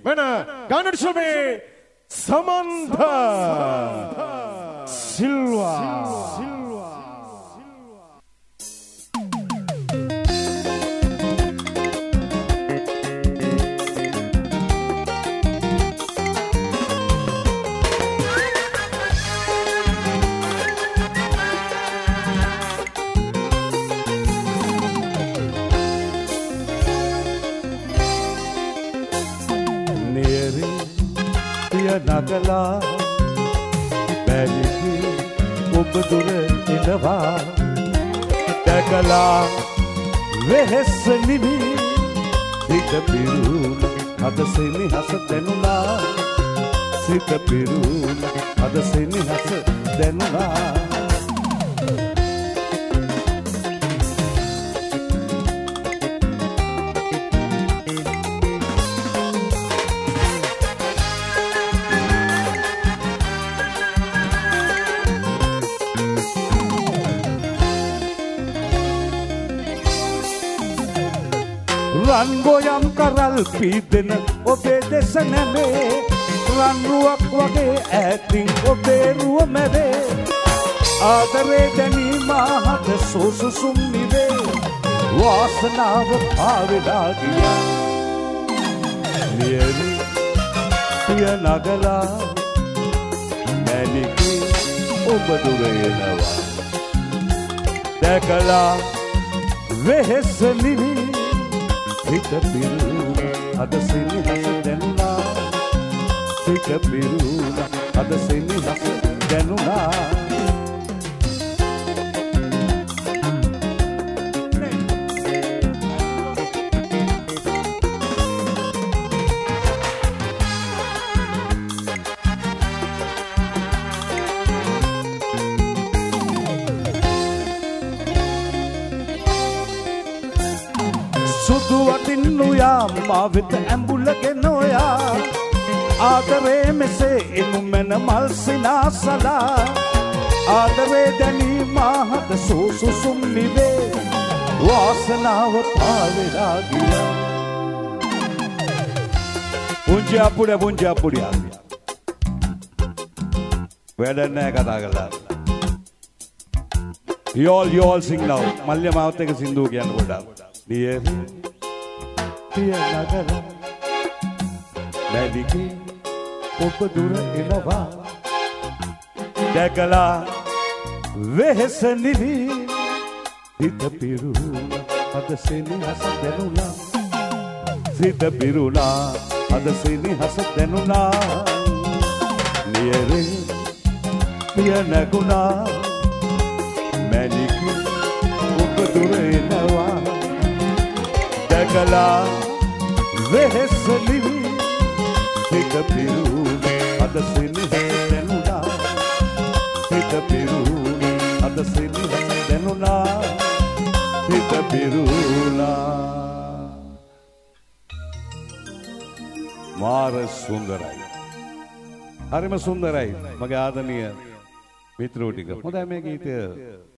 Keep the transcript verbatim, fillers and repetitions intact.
මෙන්න ගානට ශිල්පී සමන්ත සිල්වා නගලා බැලිහි ඔබ දුර එනවා දැකලා වෙහෙස නිවි සිත පිරුණ අද සෙනෙහස දැනුණා සිත පිරුණ අද සෙනෙහස දැනුණා රන් ගොයම් කරල් පීදෙන ඔබේ දෙස නැමේ රන්රුවක් වගේ ඈතින් ඔබේ රුව මැවේ ආදරේ දැනීම හද සෝසුසුම් නිවේ වාසනාව පාවෙලා ගියා නියලි පිය නගලා මැලිකි ඔබ දුර එනවා දැකලා වෙහෙස නිවි සිත පිරුණ අද සෙනෙහස දැනුණා සිත පිරුණ අද සෙනෙහස දැනුණා සුදු වටින් නොයා මා වෙත ඇඹුලගෙන නොයා ආදරේ මෙසේ එනු මැන මල් සිනාසලා ආදරේ දැනීම හද සෝසුසුම් නිවේ වාසනාව පාවෙලා ගියා පුංචි අපුඩ පුංචි අපුඩ වැඩ නැහැ කතා කළා you all you all sing now මල්ලිය මාවත් එක සින්දුව කියන්න පොඩ්ඩක් Dear, dear Nagara, Mediki, Popadura Inova, Dekala, Vehesanivi, Sita Pirula, Adasini Hasadenula, Sita Pirula, Adasini Hasadenula, Near, dear Naguna, Mediki, Popadura Inova. Dekala vehes nivi Sita piruna ada senehasa denuna Sita piruna ada senehasa denuna Sita piruna Mara sundarai Harima sundarai mage ආදරණීය මිත්‍රෝ ටික හොඳයි මේ ගීතය